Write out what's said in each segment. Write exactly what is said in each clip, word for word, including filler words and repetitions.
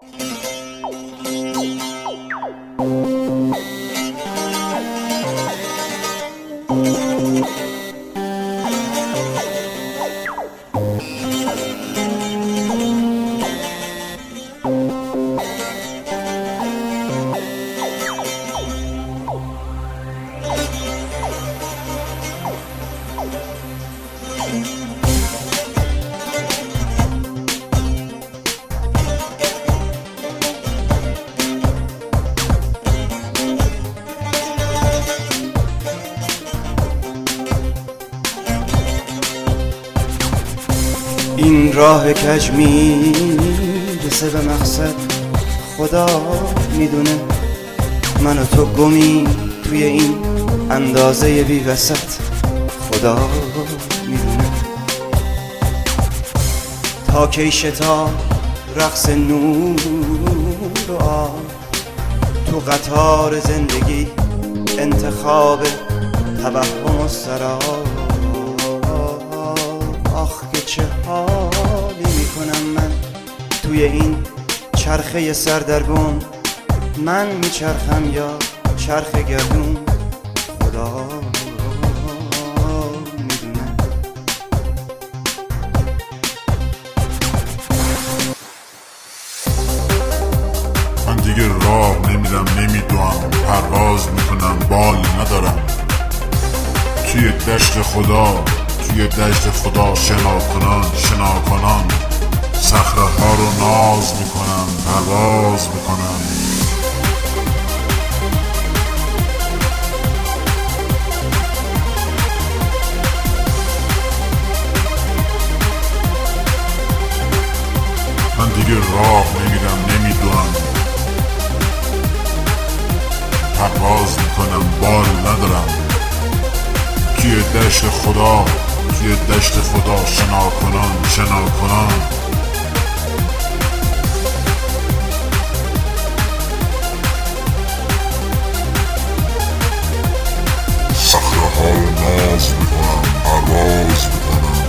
این راه کج میرسه به مقصد، خدا میدونه من و تو گمی توی این اندازه بی وسط، خدا میدونه تا کی شتا رقص نور و آب تو قطار زندگی، انتخاب توهم و سراب. آخ که چه حالی میکنم من توی این چرخه سردرگم، من میچرخم یا چرخ گردون، خدا میدونه. من دیگه راه نمیرم نمیدوام، پرواز میکنم بال ندارم، توی دشت خدا توی دشت خدا شنا کنان شنا کنان، صخره ها رو ناز میکنم پرواز میکنم. من دیگه راه نمیرم نمیدونم، پرواز میکنم بال ندارم، توی دشت خدا توی دشت خدا شنا کنان شنا کنان. صخره ها رو ناز میکنم پرواز میکنم.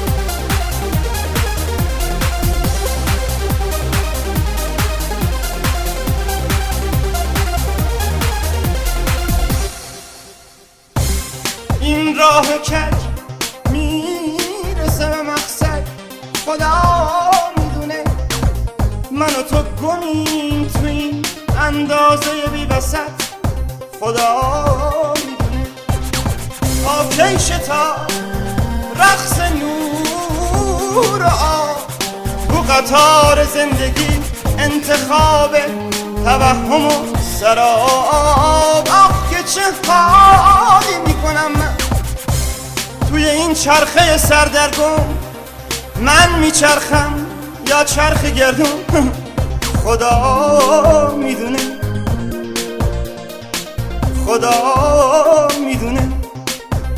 این راه کج میرسه به مقصد، خدا میدونه من و تو گمیم تو این اندازه بی وسط، خدا میدونه تا کی شتا رقص نور و آب تو قطار زندگی، انتخاب توهم و سراب. آخ که چه حالی میکنم من توی این چرخه سردرگم، من میچرخم یا چرخ گردون، خدا میدونه خدا میدونه.